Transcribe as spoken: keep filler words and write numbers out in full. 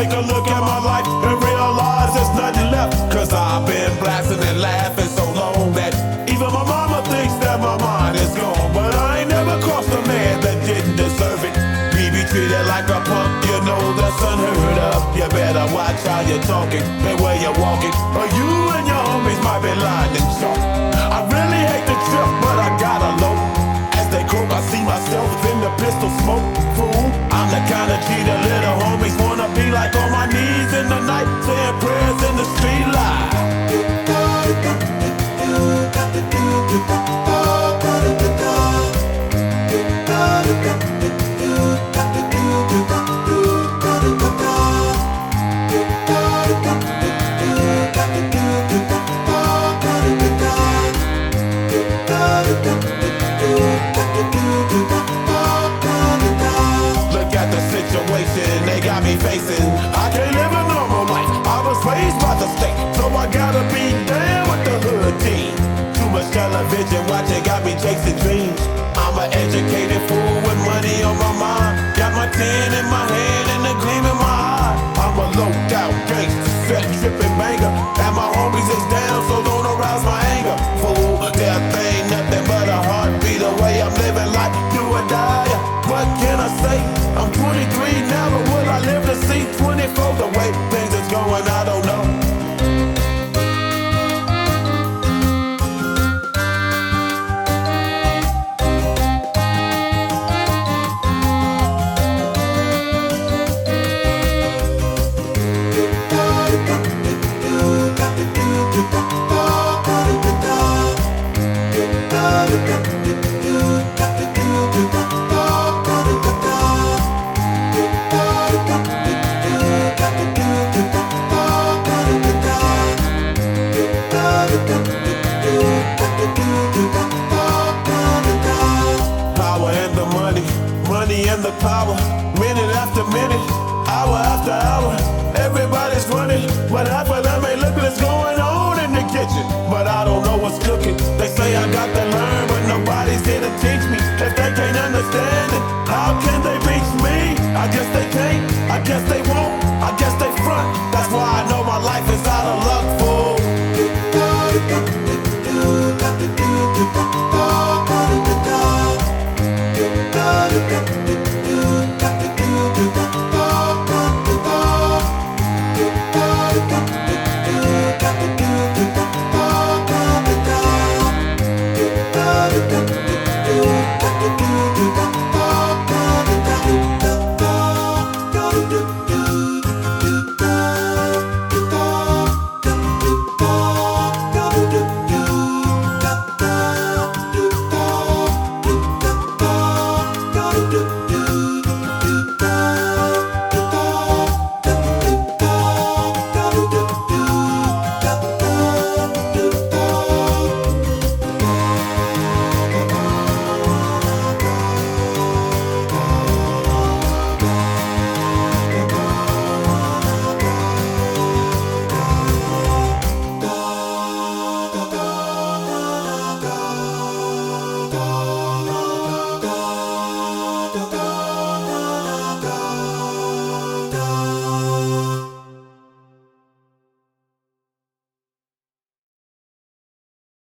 take a look at my life and realize there's nothing left. Cause I've been blasting and laughing so long that even my mama thinks that my mind is gone. But I ain't never crossed a man that didn't deserve it. Me be treated like a punk, you know that's unheard of. You better watch how you're talking and where you're walking, or you and your homies might be lying in chalk. I really hate the trip, but I gotta low. As they croak, I see myself in the pistol smoke. Fool, I'm the kind of G the little homies wanna be like, on my knees in the night, saying prayers in the street light. Look at the situation they got me facing. I can't live a normal life. I was raised by the state, so I gotta be down with the hood team. Too much television watching got me chasing dreams. I'm an educated fool with money on my mind. Got my tin in my hand and a gleam in my eye. I'm a low out gangster, set tripping banger, and my homies is down, so don't arouse my anger. Fool, death ain't nothing but a heartbeat away. I'm living like do or die. What can I say? I'm twenty-three now, but will I live to see twenty-four? The way things is going, I don't know. Power and the money, money and the power. Minute after minute, hour after hour, everybody's running, but half of them ain't looking what's going on in the kitchen. But I don't know what's cooking. They say I got to learn, but nobody's here to teach me. If they can't understand it, how can they reach me? I guess they can't, I guess they won't.